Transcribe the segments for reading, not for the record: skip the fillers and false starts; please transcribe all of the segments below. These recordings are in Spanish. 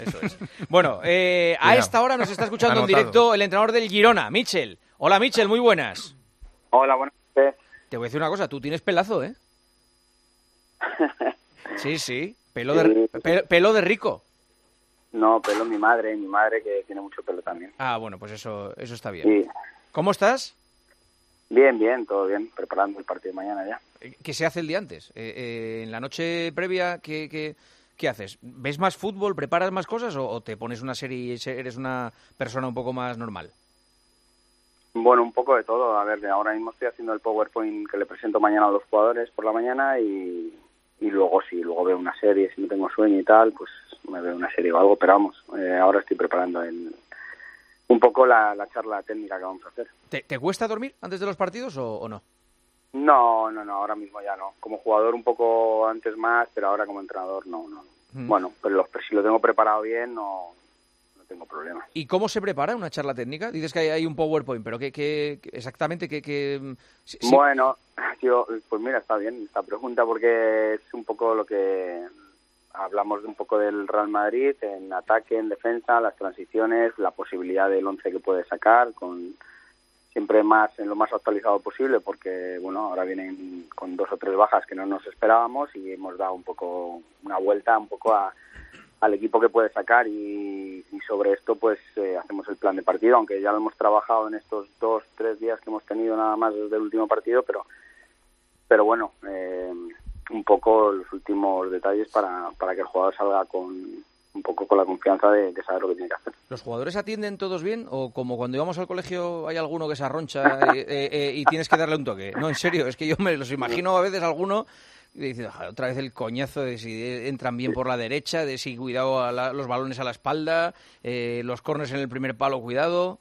Eso es. Bueno, a esta hora nos está escuchando en directo el entrenador del Girona, Michel. Hola, Michel, muy buenas. Hola, buenas noches. Te voy a decir una cosa, tú tienes pelazo, ¿eh? Sí, pelo de rico. No, pelo mi madre que tiene mucho pelo también. Ah, bueno, pues eso está bien. Sí. ¿Cómo estás? Bien, todo bien, preparando el partido de mañana ya. ¿Qué se hace el día antes? En la noche previa, ¿qué haces? ¿Ves más fútbol, preparas más cosas o te pones una serie y eres una persona un poco más normal? Bueno, un poco de todo. A ver, ahora mismo estoy haciendo el PowerPoint que le presento mañana a los jugadores por la mañana y luego luego veo una serie, si no tengo sueño y tal, pues me veo una serie o algo, pero vamos, ahora estoy preparando un poco la charla técnica que vamos a hacer. ¿Te cuesta dormir antes de los partidos o no? No, ahora mismo ya no. Como jugador un poco antes más, pero ahora como entrenador no. Bueno, pero si lo tengo preparado bien no tengo problema. ¿Y cómo se prepara una charla técnica? Dices que hay un PowerPoint, pero ¿qué exactamente qué? Sí. Bueno, pues mira, está bien esta pregunta porque es un poco lo que hablamos de un poco del Real Madrid en ataque, en defensa, las transiciones, la posibilidad del 11 que puede sacar, con siempre más en lo más actualizado posible porque bueno, ahora vienen con 2 o 3 bajas que no nos esperábamos y hemos dado un poco una vuelta un poco al equipo que puede sacar y sobre esto pues hacemos el plan de partido, aunque ya lo hemos trabajado en estos 2-3 días que hemos tenido nada más desde el último partido, pero bueno, un poco los últimos detalles para que el jugador salga un poco con la confianza de saber lo que tiene que hacer. ¿Los jugadores atienden todos bien o como cuando íbamos al colegio hay alguno que se arroncha y tienes que darle un toque? No, en serio, es que yo me los imagino a veces alguno y dice, otra vez el coñazo de si entran bien por la derecha, de si cuidado a los balones a la espalda, los córners en el primer palo, cuidado.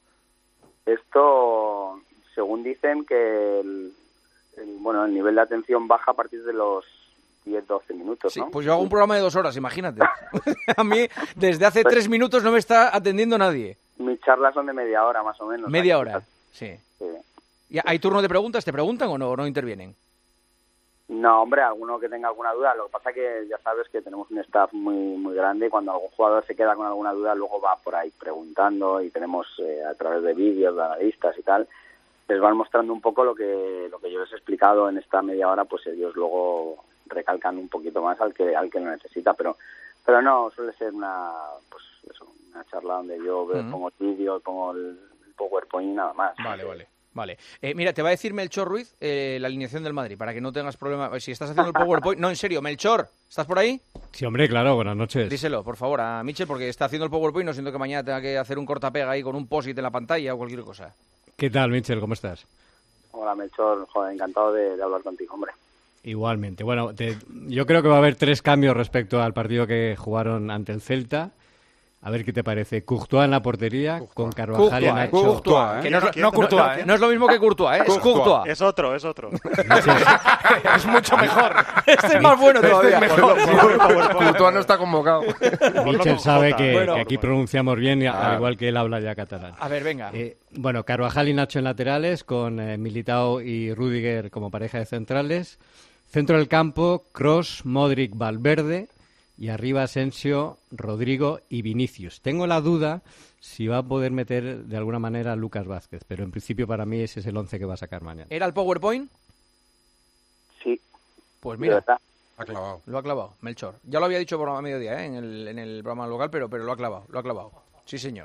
Esto, según dicen que el nivel de atención baja a partir de los 10-12 minutos, ¿no? Sí, pues yo hago un programa de 2 horas, imagínate. A mí, desde hace 3 minutos no me está atendiendo nadie. Mis charlas son de media hora, más o menos. Media hora, sí. ¿Y hay turno de preguntas? ¿Te preguntan o no intervienen? No, hombre, alguno que tenga alguna duda. Lo que pasa que ya sabes que tenemos un staff muy muy grande y cuando algún jugador se queda con alguna duda, luego va por ahí preguntando y tenemos a través de vídeos de analistas y tal, les van mostrando un poco lo que yo les he explicado en esta media hora, pues ellos luego recalcan un poquito más al que lo necesita, pero no, suele ser una charla donde yo pongo el vídeo, pongo el PowerPoint y nada más. Vale. Mira, te va a decir Melchor Ruiz la alineación del Madrid, para que no tengas problema. Si estás haciendo el PowerPoint... No, en serio, Melchor, ¿estás por ahí? Sí, hombre, claro, buenas noches. Díselo, por favor, a Michel, porque está haciendo el PowerPoint, no siento que mañana tenga que hacer un cortapega ahí con un post-it en la pantalla o cualquier cosa. ¿Qué tal, Michel? ¿Cómo estás? Hola, Melchor. Joder, encantado de hablar contigo, hombre. Igualmente. Bueno, yo creo que va a haber 3 cambios respecto al partido que jugaron ante el Celta. A ver qué te parece. Courtois en la portería, con Carvajal y Nacho. Courtois, que no Courtois, ¿eh? No es lo mismo que Courtois, ¿eh? Es Courtois. Es otro. Es mucho mejor. Este es más bueno todavía. Courtois no está convocado. Michel sabe que aquí pronunciamos bien, al igual que él habla ya catalán. A ver, venga. Bueno, Carvajal y Nacho en laterales, con Militao y Rüdiger como pareja de centrales. Centro del campo, Kroos, Modric, Valverde. Y arriba Asensio, Rodrigo y Vinicius. Tengo la duda si va a poder meter de alguna manera a Lucas Vázquez, pero en principio para mí ese es el 11 que va a sacar mañana. ¿Era el PowerPoint? Sí. Pues mira, lo ha clavado. Melchor. Ya lo había dicho por a mediodía, en el programa local, pero lo ha clavado. Sí, señor.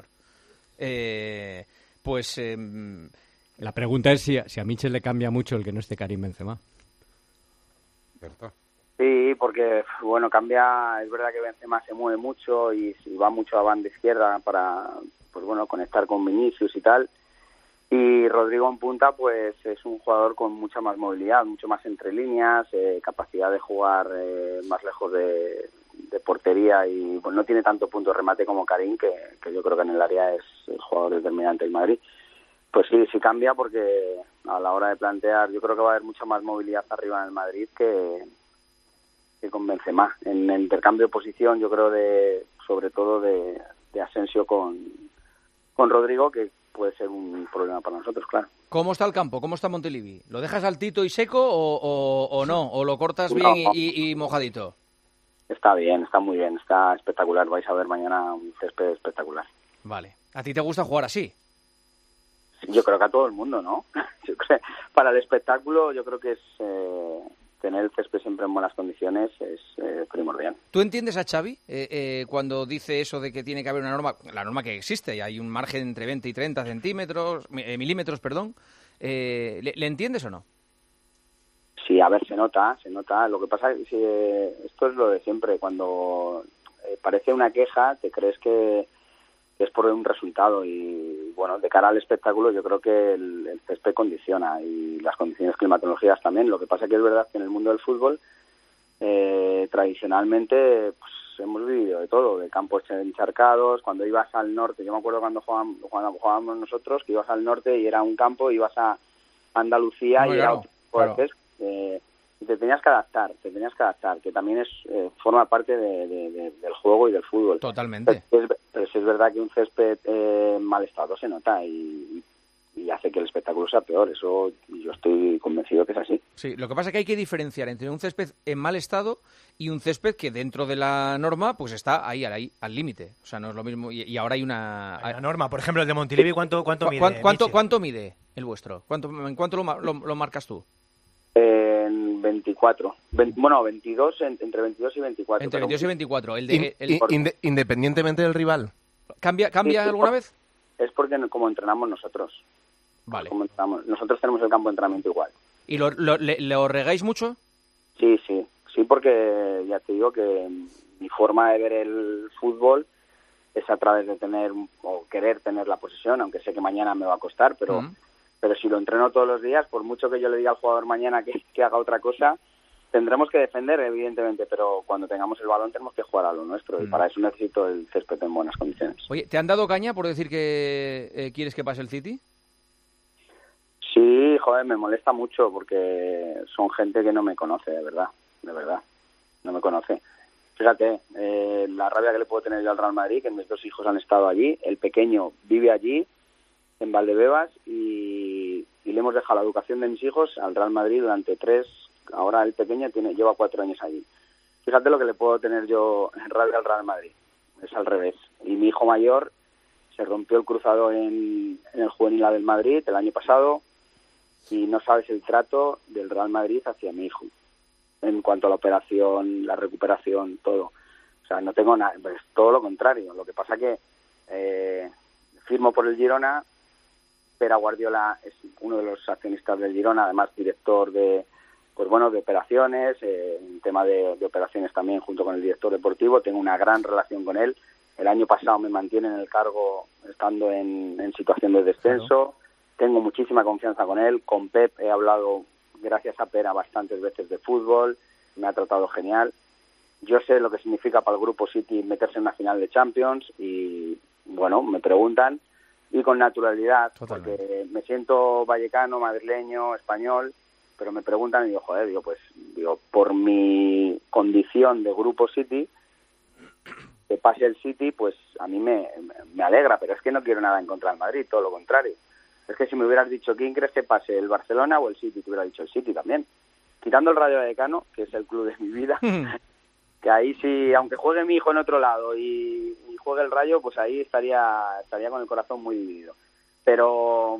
La pregunta es si a Michel le cambia mucho el que no esté Karim Benzema. ¿Cierto? Sí, porque, bueno, cambia, es verdad que Benzema se mueve mucho y va mucho a banda izquierda para, pues bueno, conectar con Vinicius y tal. Y Rodrigo en punta, pues es un jugador con mucha más movilidad, mucho más entre líneas, capacidad de jugar más lejos de portería y pues no tiene tanto punto de remate como Karim, que yo creo que en el área es el jugador determinante del Madrid. Pues sí cambia porque a la hora de plantear, yo creo que va a haber mucha más movilidad arriba en el Madrid que con Benzema. En el intercambio de posición, yo creo sobre todo de Asensio con Rodrigo, que puede ser un problema para nosotros, claro. ¿Cómo está el campo? ¿Cómo está Montilivi? ¿Lo dejas altito y seco o no? ¿O lo cortas bien y mojadito? Está bien, está muy bien, está espectacular. Vais a ver mañana un césped espectacular. Vale. ¿A ti te gusta jugar así? Yo creo que a todo el mundo, ¿no? Yo creo, para el espectáculo yo creo que es tener el césped siempre en buenas condiciones es primordial. ¿Tú entiendes a Xavi cuando dice eso de que tiene que haber una norma, la norma que existe, y hay un margen entre 20 y 30 milímetros, perdón? ¿Le entiendes o no? Sí, a ver, se nota. Lo que pasa es que esto es lo de siempre. Cuando parece una queja, te crees que es por un resultado y, bueno, de cara al espectáculo yo creo que el césped condiciona y las condiciones climatológicas también. Lo que pasa que es verdad que en el mundo del fútbol tradicionalmente pues, hemos vivido de todo, de campos encharcados. Cuando ibas al norte, yo me acuerdo cuando jugábamos nosotros, que ibas al norte y era un campo, ibas a Andalucía y era otro césped. Y te tenías que adaptar, que también forma parte del juego y del fútbol. Totalmente. Pero sí es verdad que un césped en mal estado se nota y hace que el espectáculo sea peor. Eso yo estoy convencido que es así. Sí, lo que pasa es que hay que diferenciar entre un césped en mal estado y un césped que dentro de la norma pues está ahí al límite. O sea, no es lo mismo. Y ahora hay una... Hay una norma. Por ejemplo, el de Montilivi, ¿cuánto mide? ¿Cuánto mide el vuestro? ¿En cuánto lo marcas tú? En 24. 22, entre 22 y 24. Entre 22 y 24. Independientemente del rival. ¿Cambia alguna vez? Es porque como entrenamos nosotros. Vale. Nosotros tenemos el campo de entrenamiento igual. ¿Y lo regáis mucho? Sí, porque ya te digo que mi forma de ver el fútbol es a través de tener o querer tener la posesión, aunque sé que mañana me va a costar, pero si lo entreno todos los días, por mucho que yo le diga al jugador mañana que haga otra cosa, tendremos que defender, evidentemente, pero cuando tengamos el balón tenemos que jugar a lo nuestro y para eso necesito el césped en buenas condiciones. Oye, ¿te han dado caña por decir que quieres que pase el City? Sí, joder, me molesta mucho porque son gente que no me conoce, de verdad, no me conoce. Fíjate, la rabia que le puedo tener yo al Real Madrid, que mis 2 hijos han estado allí, el pequeño vive allí, en Valdebebas, y le hemos dejado la educación de mis hijos al Real Madrid durante 3, ahora el pequeño lleva 4 años allí. Fíjate lo que le puedo tener yo en rabia al Real Madrid, es al revés. Y mi hijo mayor se rompió el cruzado en el juvenil del Madrid el año pasado, y no sabes el trato del Real Madrid hacia mi hijo, en cuanto a la operación, la recuperación, todo. O sea, no tengo nada, pues todo lo contrario. Lo que pasa que firmo por el Girona. Pera Guardiola es uno de los accionistas del Girona, además director de operaciones, en tema de operaciones también junto con el director deportivo. Tengo una gran relación con él. El año pasado me mantiene en el cargo estando en situación de descenso. Claro. Tengo muchísima confianza con él. Con Pep he hablado, gracias a Pera, bastantes veces de fútbol. Me ha tratado genial. Yo sé lo que significa para el Grupo City meterse en una final de Champions y, bueno, me preguntan. Y con naturalidad, totalmente. Porque me siento vallecano, madrileño, español, pero me preguntan y digo, joder, por mi condición de Grupo City, que pase el City, pues a mí me alegra, pero es que no quiero nada en contra del Madrid, todo lo contrario. Es que si me hubieras dicho, ¿quién crees que pase, el Barcelona o el City? Te hubiera dicho el City también. Quitando el Rayo Vallecano, que es el club de mi vida, que ahí sí, aunque juegue mi hijo en otro lado y juegue el Rayo, pues ahí estaría con el corazón muy dividido. Pero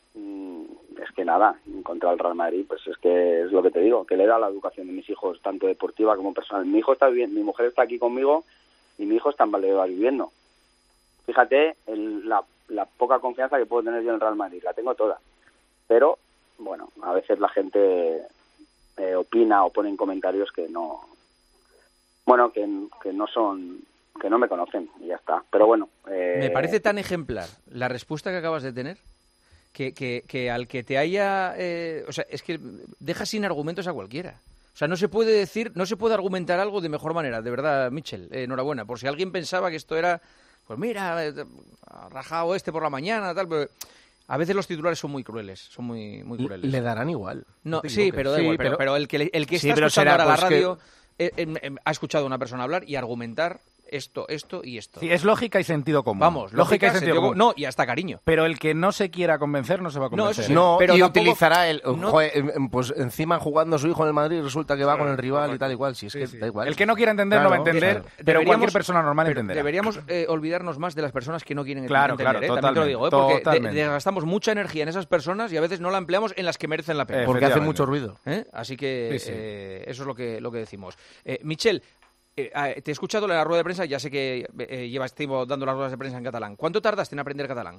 es que nada, en contra del Real Madrid, pues es que es lo que te digo, que le da la educación de mis hijos, tanto deportiva como personal. Mi hijo está viviendo, mi mujer está aquí conmigo y mi hijo está en Valdebebas viviendo. Fíjate la poca confianza que puedo tener yo en el Real Madrid, la tengo toda. Pero, bueno, a veces la gente opina o pone en comentarios que no... Bueno, que no son... que no me conocen y ya está. Pero bueno... Me parece tan ejemplar la respuesta que acabas de tener que al que te haya... o sea, es que deja sin argumentos a cualquiera. O sea, no se puede argumentar algo de mejor manera, de verdad, Mitchell. Enhorabuena. Por si alguien pensaba que esto era... Pues mira, ha rajado por la mañana, tal, pero... A veces los titulares son muy crueles, son muy crueles. Le darán igual. No, sí, pero da igual. Pero el que está escuchando ahora la radio... ha escuchado a una persona hablar y argumentar esto y esto. Sí, es lógica y sentido común. Vamos, lógica y sentido común. No, y hasta cariño. Pero el que no se quiera convencer no se va a convencer. No, eso sí. No, pero y tampoco... utilizará pues encima jugando su hijo en el Madrid resulta que va con el rival y tal y cual. Si es que da igual. El que no quiera entender no va a entender, pero cualquier persona normal entenderá. Deberíamos olvidarnos más de las personas que no quieren entender. Claro, también te lo digo, porque desgastamos mucha energía en esas personas y a veces no la empleamos en las que merecen la pena. Porque hace mucho ruido. Así que eso es lo que decimos. Michel, te he escuchado en la rueda de prensa, ya sé que llevas tiempo dando las ruedas de prensa en catalán. ¿Cuánto tardaste en aprender catalán?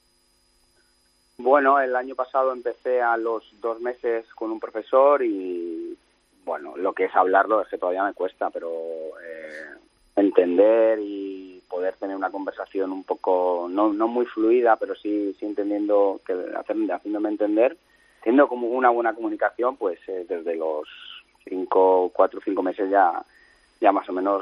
Bueno, el año pasado empecé a los 2 meses con un profesor y, bueno, lo que es hablarlo es que todavía me cuesta, pero entender y poder tener una conversación un poco, no muy fluida, pero sí entendiendo, haciéndome entender, teniendo como una buena comunicación, pues desde los 4 o 5 meses ya más o menos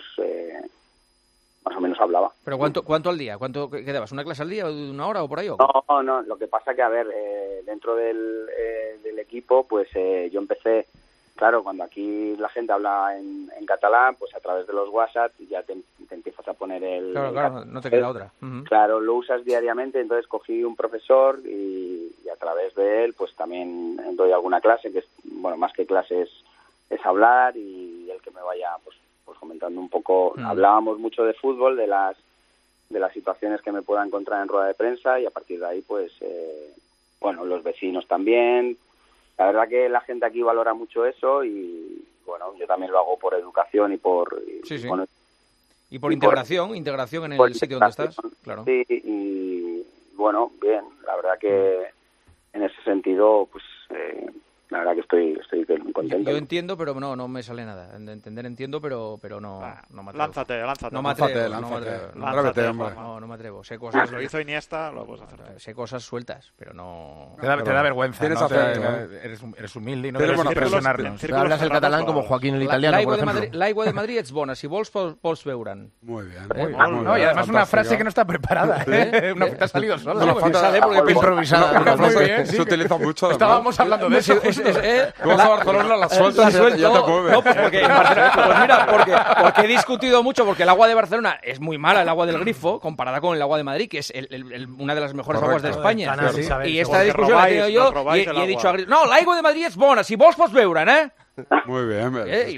hablaba. ¿Pero cuánto al día? ¿Cuánto quedabas? ¿Una clase al día? ¿1 hora o por ahí? ¿o? No, lo que pasa que, a ver, dentro del equipo, pues yo empecé, claro, cuando aquí la gente habla en catalán, pues a través de los WhatsApp ya te empiezas a poner el... Claro, no te queda otra. Uh-huh. Claro, lo usas diariamente, entonces cogí un profesor y a través de él, pues también doy alguna clase, que es, bueno, más que clases es hablar y el que me vaya, pues comentando un poco. Hablábamos mucho de fútbol, de las situaciones que me pueda encontrar en rueda de prensa y a partir de ahí, pues, bueno, los vecinos también. La verdad que la gente aquí valora mucho eso y, bueno, yo también lo hago por educación y por... Bueno, y por integración en el sitio donde estás, claro. Sí, y bueno, bien, la verdad que en ese sentido, pues... la verdad que estoy contento. Yo entiendo, pero no me sale nada. Entender entiendo, pero no me atrevo. Lánzate. No me atrevo. No me atrevo. Sé cosas... Lo hizo Iniesta, lo puedes hacer. Sé cosas sueltas, pero no... Te da vergüenza, tienes ¿no? afecto, Eres humilde y no debes impresionarnos. Hablas el catalán como Joaquín el italiano, por ejemplo. L'aigua de Madrid ets bona, si vols pots veure'n. Muy bien. No, y además una frase que no está preparada. Una que te ha salido sola. No, sale porque improvisada. Muy bien, se utiliza mucho. Estábamos hablando de eso. Tú vas a Barcelona, la sueltas y ya te mueves. No, pues porque en Barcelona, pues mira, porque he discutido mucho, porque el agua de Barcelona es muy mala, el agua del grifo, comparada con el agua de Madrid, que es una de las mejores aguas de España. Y esta discusión la he tenido yo y he dicho no, l'aigua de Madrid es bona, si vos pots veure'n, Muy bien.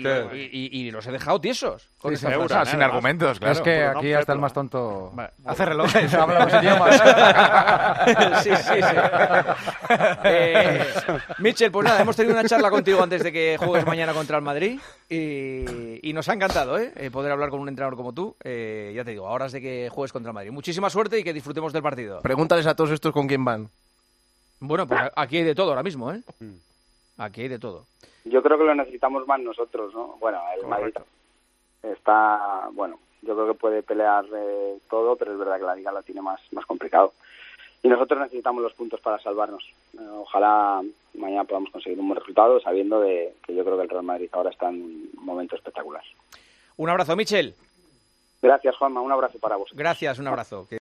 Y los he dejado tiesos. Con sin argumentos, claro. Es que aquí hasta el más tonto hace relojes. Habla los idiomas. Sí. Michel, pues nada, hemos tenido una charla contigo antes de que juegues mañana contra el Madrid y nos ha encantado poder hablar con un entrenador como tú. Ya te digo, a horas de que juegues contra el Madrid. Muchísima suerte y que disfrutemos del partido. Pregúntales a todos estos con quién van. Bueno, pues aquí hay de todo ahora mismo, Aquí hay de todo. Yo creo que lo necesitamos más nosotros, ¿no? Bueno, el Madrid está, bueno, yo creo que puede pelear todo, pero es verdad que la Liga lo tiene más complicado. Y nosotros necesitamos los puntos para salvarnos. Ojalá mañana podamos conseguir un buen resultado, sabiendo que yo creo que el Real Madrid ahora está en un momento espectacular. Un abrazo, Michel. Gracias, Juanma. Un abrazo para vos. Gracias, un abrazo.